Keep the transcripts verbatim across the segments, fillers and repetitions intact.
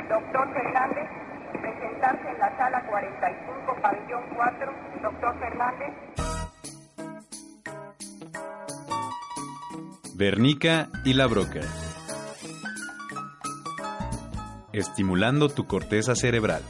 Doctor Fernández, presentarse en la sala cuarenta y cinco, pabellón cuatro. Doctor Fernández. Bernica y la broca. Estimulando tu corteza cerebral.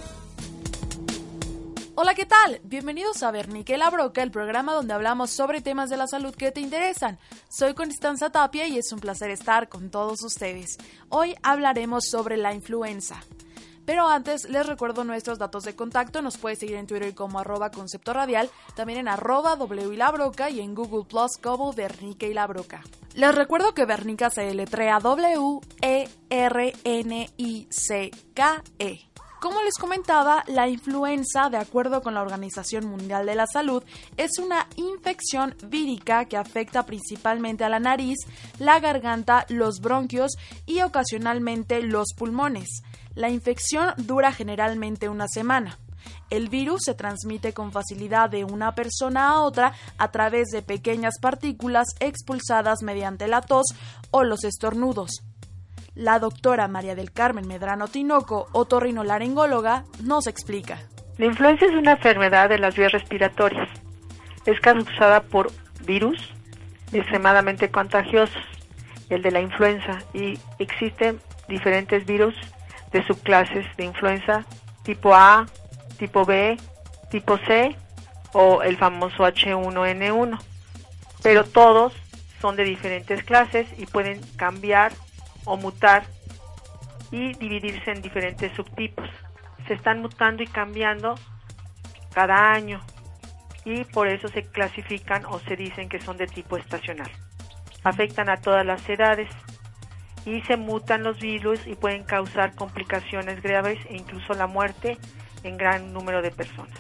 Hola, ¿qué tal? Bienvenidos a Bernica y la broca, el programa donde hablamos sobre temas de la salud que te interesan. Soy Constanza Tapia y es un placer estar con todos ustedes. Hoy hablaremos sobre la influenza. Pero antes, les recuerdo nuestros datos de contacto. Nos puedes seguir en Twitter como arroba concepto radial, también en arroba W y la broca y en Google Plus como Bernica y la broca. Les recuerdo que Bernica se deletrea W E R N I C K E. Como les comentaba, la influenza, de acuerdo con la Organización Mundial de la Salud, es una infección vírica que afecta principalmente a la nariz, la garganta, los bronquios y ocasionalmente los pulmones. La infección dura generalmente una semana. El virus se transmite con facilidad de una persona a otra a través de pequeñas partículas expulsadas mediante la tos o los estornudos. La doctora María del Carmen Medrano Tinoco, otorrinolaringóloga, nos explica. La influenza es una enfermedad de las vías respiratorias. Es causada por virus extremadamente contagiosos, el de la influenza, y existen diferentes virus de subclases de influenza tipo A, tipo B, tipo C o el famoso H uno N uno. Pero todos son de diferentes clases y pueden cambiar o mutar y dividirse en diferentes subtipos. Se están mutando y cambiando cada año y por eso se clasifican o se dicen que son de tipo estacional. Afectan a todas las edades y se mutan los virus y pueden causar complicaciones graves e incluso la muerte en gran número de personas.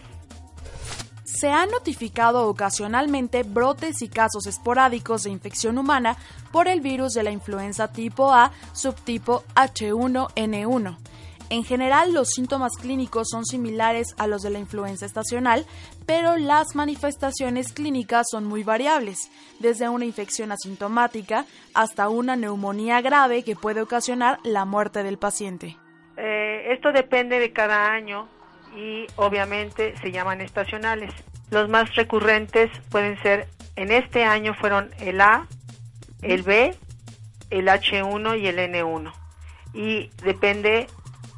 Se han notificado ocasionalmente brotes y casos esporádicos de infección humana por el virus de la influenza tipo A, subtipo H uno N uno. En general, los síntomas clínicos son similares a los de la influenza estacional, pero las manifestaciones clínicas son muy variables, desde una infección asintomática hasta una neumonía grave que puede ocasionar la muerte del paciente. Eh, esto depende de cada año y obviamente se llaman estacionales. Los más recurrentes pueden ser, en este año fueron el A, el B, el H uno y el N uno. Y depende,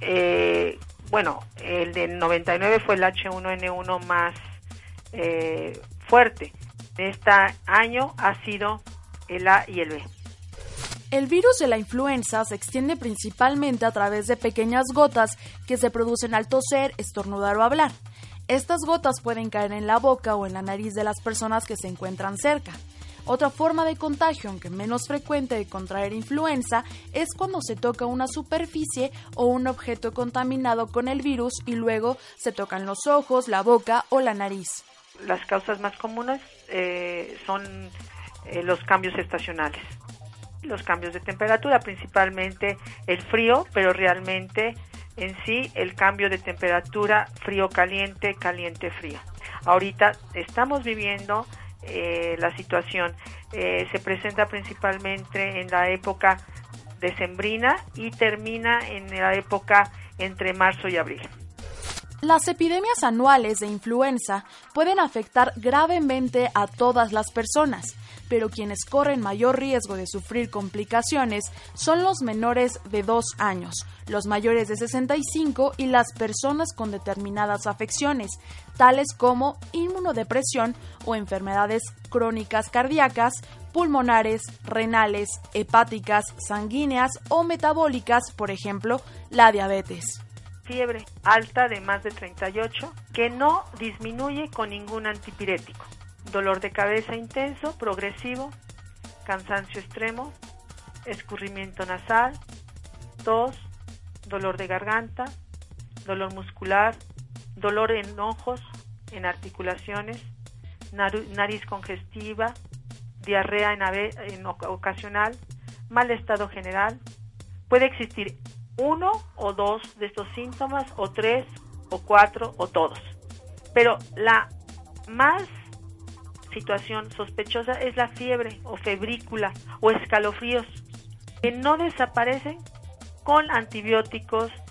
eh, bueno, el del noventa y nueve fue el H uno N uno más eh, fuerte. Este año ha sido el A y el B. El virus de la influenza se extiende principalmente a través de pequeñas gotas que se producen al toser, estornudar o hablar. Estas gotas pueden caer en la boca o en la nariz de las personas que se encuentran cerca. Otra forma de contagio, aunque menos frecuente de contraer influenza, es cuando se toca una superficie o un objeto contaminado con el virus y luego se tocan los ojos, la boca o la nariz. Las causas más comunes eh, son eh, los cambios estacionales. Los cambios de temperatura, principalmente el frío, pero realmente en sí el cambio de temperatura frío-caliente, caliente-frío. Ahorita estamos viviendo eh, la situación, eh, se presenta principalmente en la época decembrina y termina en la época entre marzo y abril. Las epidemias anuales de influenza pueden afectar gravemente a todas las personas, pero quienes corren mayor riesgo de sufrir complicaciones son los menores de dos años, los mayores de sesenta y cinco y las personas con determinadas afecciones, tales como inmunodepresión o enfermedades crónicas cardíacas, pulmonares, renales, hepáticas, sanguíneas o metabólicas, por ejemplo, la diabetes. Fiebre alta de más de treinta y ocho que no disminuye con ningún antipirético. Dolor de cabeza intenso, progresivo, cansancio extremo, escurrimiento nasal, tos, dolor de garganta, dolor muscular, dolor en ojos, en articulaciones, nariz congestiva, diarrea en, ave- en ocasional, mal estado general. Puede existir uno o dos de estos síntomas, o tres, o cuatro, o todos. Pero la más situación sospechosa es la fiebre o febrícula o escalofríos que no desaparecen con antibióticos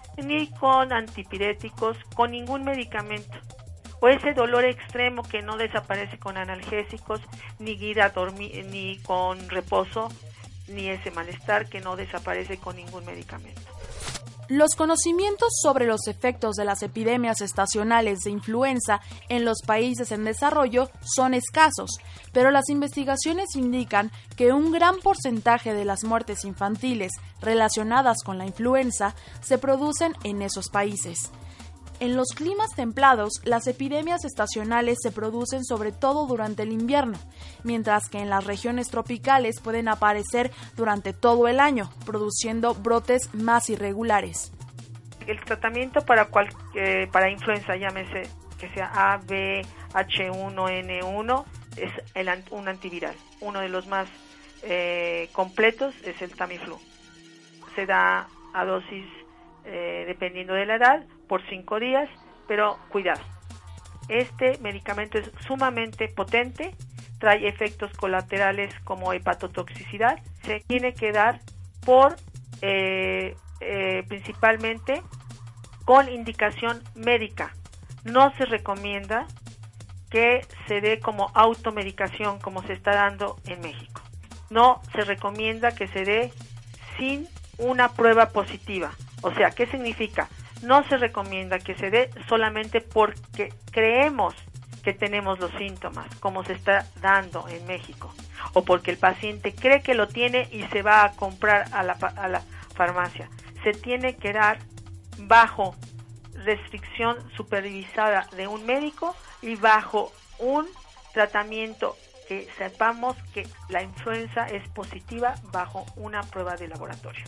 ni con antipiréticos, con ningún medicamento. O ese dolor extremo que no desaparece con analgésicos, ni ir a dormir, ni con reposo, ni ese malestar que no desaparece con ningún medicamento. Los conocimientos sobre los efectos de las epidemias estacionales de influenza en los países en desarrollo son escasos, pero las investigaciones indican que un gran porcentaje de las muertes infantiles relacionadas con la influenza se producen en esos países. En los climas templados, las epidemias estacionales se producen sobre todo durante el invierno, mientras que en las regiones tropicales pueden aparecer durante todo el año, produciendo brotes más irregulares. El tratamiento para, cual, eh, para influenza, llámese que sea A, B, H uno N uno, es el, un antiviral. Uno de los más eh, completos es el Tamiflu. Se da a dosis eh, dependiendo de la edad, por cinco días, pero cuidado. Este medicamento es sumamente potente, trae efectos colaterales como hepatotoxicidad. Se tiene que dar por eh, eh, principalmente con indicación médica. No se recomienda que se dé como automedicación como se está dando en México. No se recomienda que se dé sin una prueba positiva. O sea, ¿qué significa? No se recomienda que se dé solamente porque creemos que tenemos los síntomas, como se está dando en México, o porque el paciente cree que lo tiene y se va a comprar a la, a la farmacia. Se tiene que dar bajo restricción supervisada de un médico y bajo un tratamiento que sepamos que la influenza es positiva bajo una prueba de laboratorio.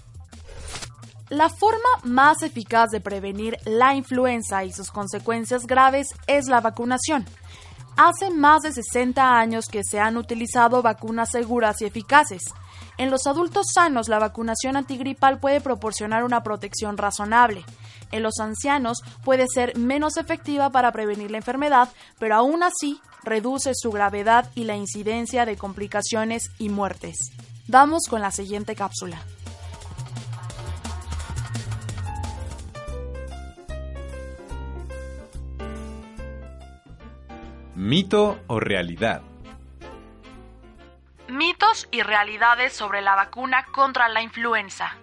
La forma más eficaz de prevenir la influenza y sus consecuencias graves es la vacunación. Hace más de sesenta años que se han utilizado vacunas seguras y eficaces. En los adultos sanos, la vacunación antigripal puede proporcionar una protección razonable. En los ancianos puede ser menos efectiva para prevenir la enfermedad, pero aún así reduce su gravedad y la incidencia de complicaciones y muertes. Vamos con la siguiente cápsula. ¿Mito o realidad? Mitos y realidades sobre la vacuna contra la influenza.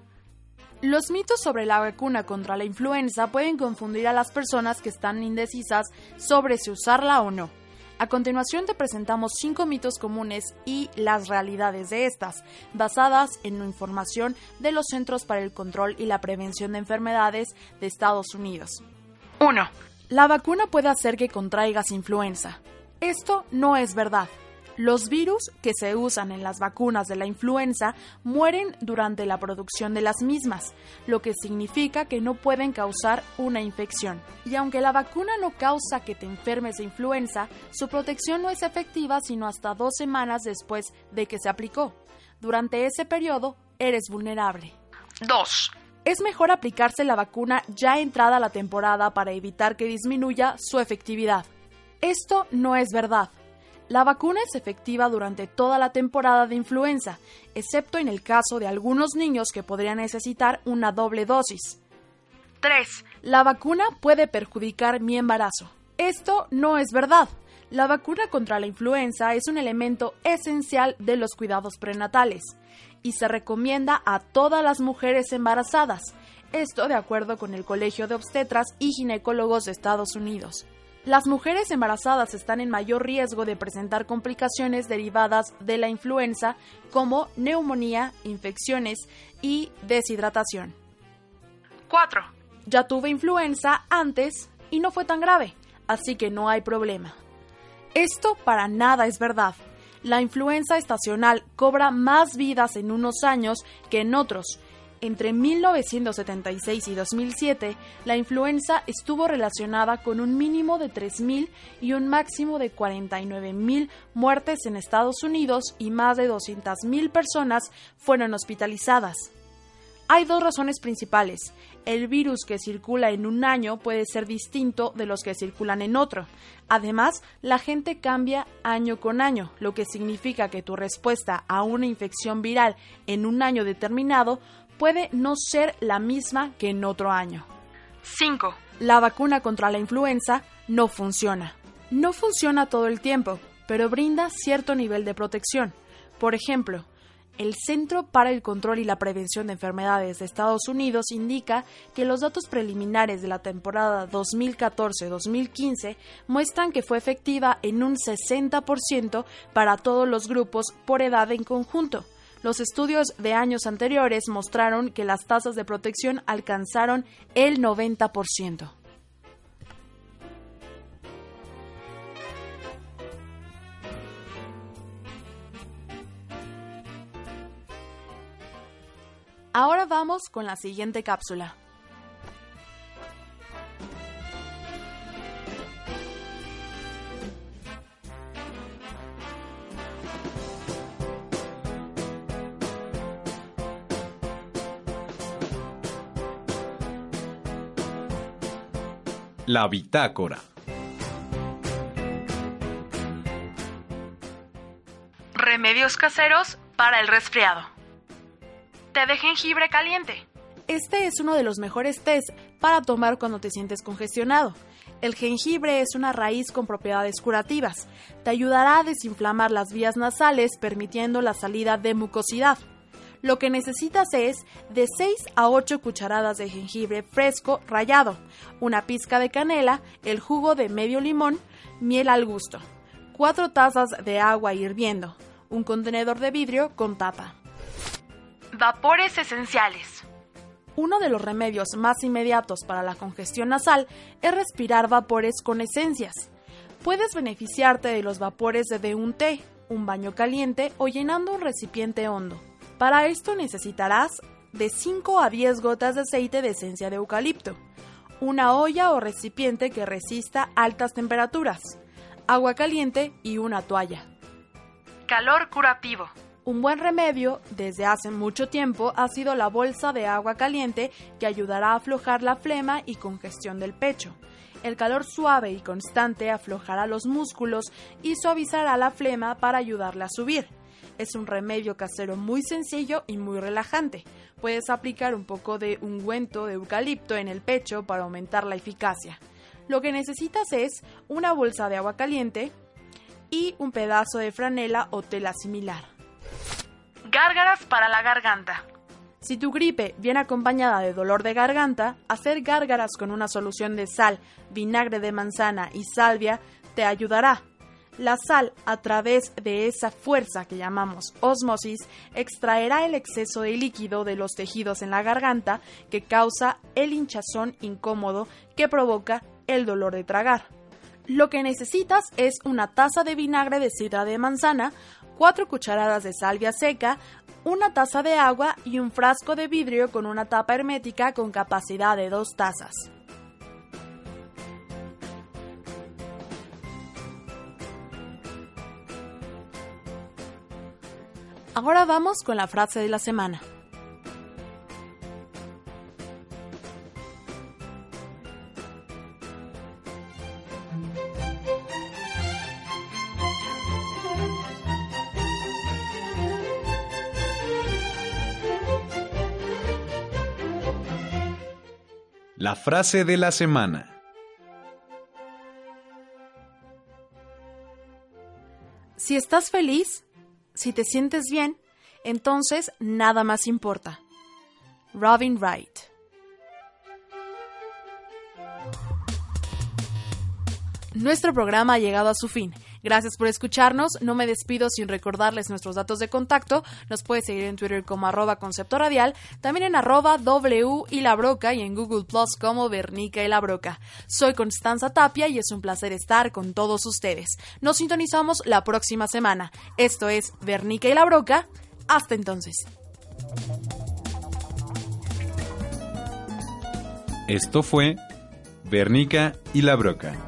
Los mitos sobre la vacuna contra la influenza pueden confundir a las personas que están indecisas sobre si usarla o no. A continuación te presentamos cinco mitos comunes y las realidades de estas, basadas en la información de los Centros para el Control y la Prevención de Enfermedades de Estados Unidos. uno. La vacuna puede hacer que contraigas influenza. Esto no es verdad. Los virus que se usan en las vacunas de la influenza mueren durante la producción de las mismas, lo que significa que no pueden causar una infección. Y aunque la vacuna no causa que te enfermes de influenza, su protección no es efectiva sino hasta dos semanas después de que se aplicó. Durante ese periodo, eres vulnerable. dos. Es mejor aplicarse la vacuna ya entrada la temporada para evitar que disminuya su efectividad. Esto no es verdad. La vacuna es efectiva durante toda la temporada de influenza, excepto en el caso de algunos niños que podrían necesitar una doble dosis. tres. La vacuna puede perjudicar mi embarazo. Esto no es verdad. La vacuna contra la influenza es un elemento esencial de los cuidados prenatales y se recomienda a todas las mujeres embarazadas, esto de acuerdo con el Colegio de Obstetras y Ginecólogos de Estados Unidos. Las mujeres embarazadas están en mayor riesgo de presentar complicaciones derivadas de la influenza como neumonía, infecciones y deshidratación. cuatro. Ya tuve influenza antes y no fue tan grave, así que no hay problema. Esto para nada es verdad. La influenza estacional cobra más vidas en unos años que en otros. Entre mil novecientos setenta y seis y dos mil siete, la influenza estuvo relacionada con un mínimo de tres mil y un máximo de cuarenta y nueve mil muertes en Estados Unidos y más de doscientas mil personas fueron hospitalizadas. Hay dos razones principales. El virus que circula en un año puede ser distinto de los que circulan en otro. Además, la gente cambia año con año, lo que significa que tu respuesta a una infección viral en un año determinado puede no ser la misma que en otro año. cinco. La vacuna contra la influenza no funciona. No funciona todo el tiempo, pero brinda cierto nivel de protección. Por ejemplo, el Centro para el Control y la Prevención de Enfermedades de Estados Unidos indica que los datos preliminares de la temporada dos mil catorce dos mil quince muestran que fue efectiva en un sesenta por ciento para todos los grupos por edad en conjunto. Los estudios de años anteriores mostraron que las tasas de protección alcanzaron el noventa por ciento. Ahora vamos con la siguiente cápsula. La bitácora. Remedios caseros para el resfriado. Té de jengibre caliente. Este es uno de los mejores tés para tomar cuando te sientes congestionado. El jengibre es una raíz con propiedades curativas. Te ayudará a desinflamar las vías nasales, permitiendo la salida de mucosidad. Lo que necesitas es de seis a ocho cucharadas de jengibre fresco rallado, una pizca de canela, el jugo de medio limón, miel al gusto, cuatro tazas de agua hirviendo, un contenedor de vidrio con tapa. Vapores esenciales. Uno de los remedios más inmediatos para la congestión nasal es respirar vapores con esencias. Puedes beneficiarte de los vapores de un té, un baño caliente o llenando un recipiente hondo. Para esto necesitarás de cinco a diez gotas de aceite de esencia de eucalipto, una olla o recipiente que resista altas temperaturas, agua caliente y una toalla. Calor curativo. Un buen remedio desde hace mucho tiempo ha sido la bolsa de agua caliente que ayudará a aflojar la flema y congestión del pecho. El calor suave y constante aflojará los músculos y suavizará la flema para ayudarla a subir. Es un remedio casero muy sencillo y muy relajante. Puedes aplicar un poco de ungüento de eucalipto en el pecho para aumentar la eficacia. Lo que necesitas es una bolsa de agua caliente y un pedazo de franela o tela similar. Gárgaras para la garganta. Si tu gripe viene acompañada de dolor de garganta, hacer gárgaras con una solución de sal, vinagre de manzana y salvia te ayudará. La sal, a través de esa fuerza que llamamos ósmosis, extraerá el exceso de líquido de los tejidos en la garganta que causa el hinchazón incómodo que provoca el dolor de tragar. Lo que necesitas es una taza de vinagre de sidra de manzana, cuatro cucharadas de salvia seca, una taza de agua y un frasco de vidrio con una tapa hermética con capacidad de dos tazas. Ahora vamos con la frase de la semana. La frase de la semana. Si estás feliz, si te sientes bien, entonces nada más importa. Robin Wright. Nuestro programa ha llegado a su fin. Gracias por escucharnos. No me despido sin recordarles nuestros datos de contacto. Nos puedes seguir en Twitter como arroba concepto radial, también en arroba W y la broca y en Google Plus como Bernica y la broca. Soy Constanza Tapia y es un placer estar con todos ustedes. Nos sintonizamos la próxima semana. Esto es Bernica y la broca. Hasta entonces. Esto fue Bernica y la broca.